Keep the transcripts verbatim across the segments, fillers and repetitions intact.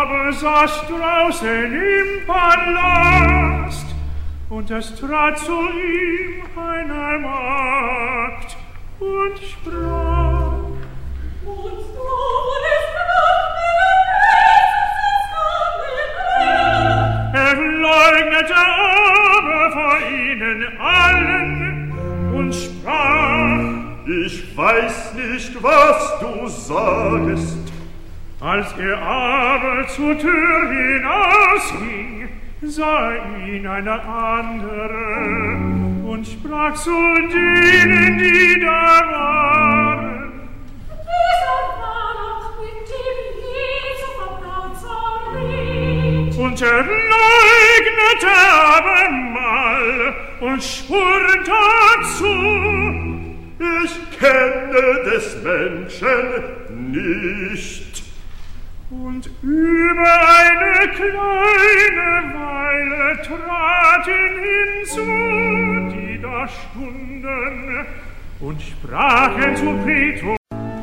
aber saß draußen im Palast, und es trat zu ihm eine Magd und sprach: Und du wurdest gebracht, er leugnete aber vor ihnen allen und sprach: Ich weiß nicht, was du sagest. Als er aber zur Tür hinausging, sah ihn eine andere und sprach zu denen, die da waren: dieser war doch mit dem Jesu verbraut so Und er leugnete aber mal und schwur dazu: Ich kenne des Menschen nicht. Und über eine kleine Weile traten hinzu, die da stunden, und sprachen zu Petrus: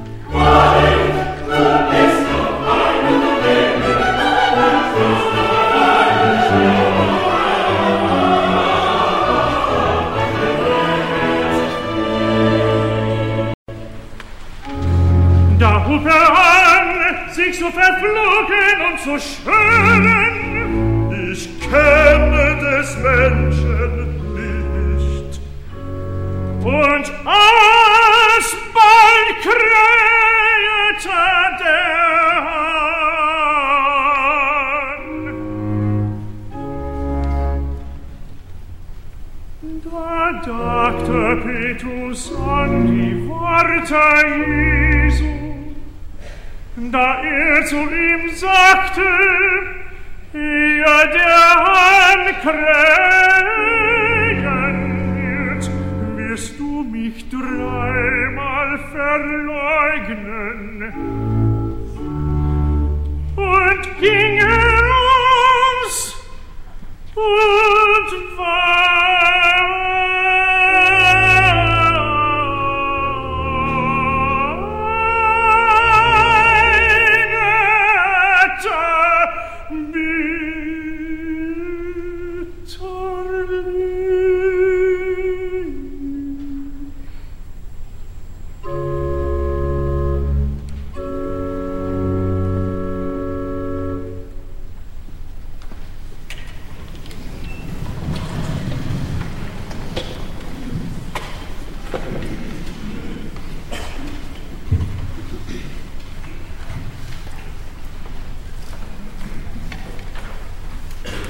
Da hub er an, sich zu verfluchen und zu schwören: Ich kenne des Menschen nicht. Und alsbald krähete der Hahn. Da dachte Petrus an die Worte Jesu, da er zu ihm sagte: Ehe der Hahn krähen wird, wirst du mich dreimal verleugnen.